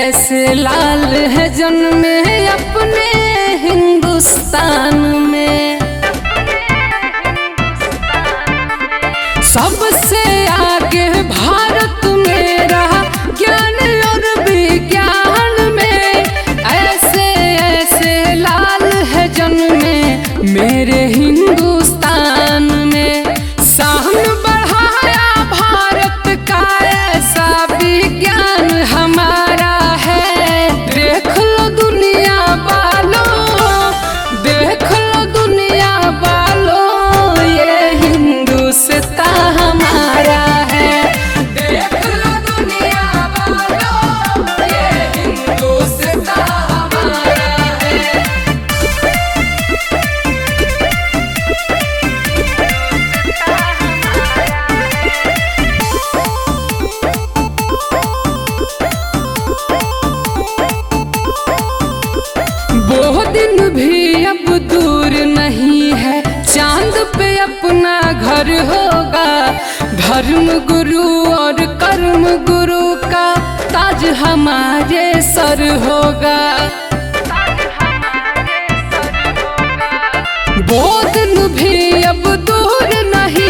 ऐसे लाल है जन्मे अपने हिंदुस्तान में। सबसे आगे भारत मेरा ज्ञान और विज्ञान में। ऐसे ऐसे लाल है जन्मे मेरे हिंदुस्तान में। शान बढ़ाया भारत का ऐसा विज्ञान हमारा है। देख लो दुनिया वालों, देख लो दुनिया वालों, ये हिंदुस्तान हमारा है। देख लो दुनिया वालों, ये हिंदुस्तान हमारा है। वो दिन भी अब दूर नहीं है, चांद पे अपना घर होगा। धर्म गुरु और कर्म गुरु का ताज हमारे सर होगा। वो दिन भी अब दूर नहीं